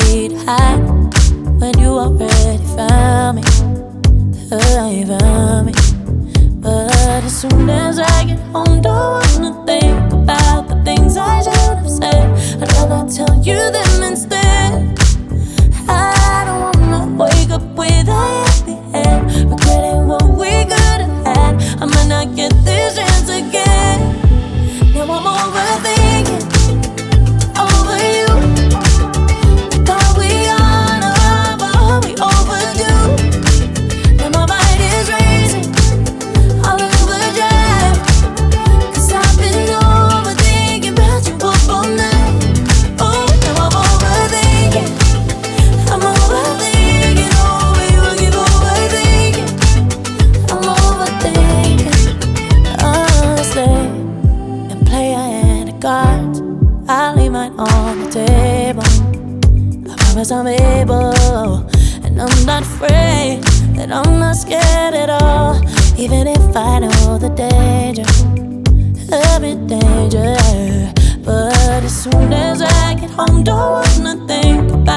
me to hide when you already found me. You found me. But as soon as I get home, don't wanna think about the things I should have said. I'd rather tell you them instead. I don't wanna wake up with a happy head, regretting what we could have had. I might not get this chance again. Now I'm overthinking over you. Thought we on love, but we overdue. Now my mind is racing all over Jack, 'cause I've been overthinking about you up all night. Oh, now I'm overthinking. I'm overthinking over you. I keep overthinking. I'm overthinking, honestly. And play a hand of cards, I'll leave mine on the table. I promise I'm able, and I'm not afraid, that I'm not scared at all. Even if I know the danger, every danger. But as soon as I get home, don't wanna think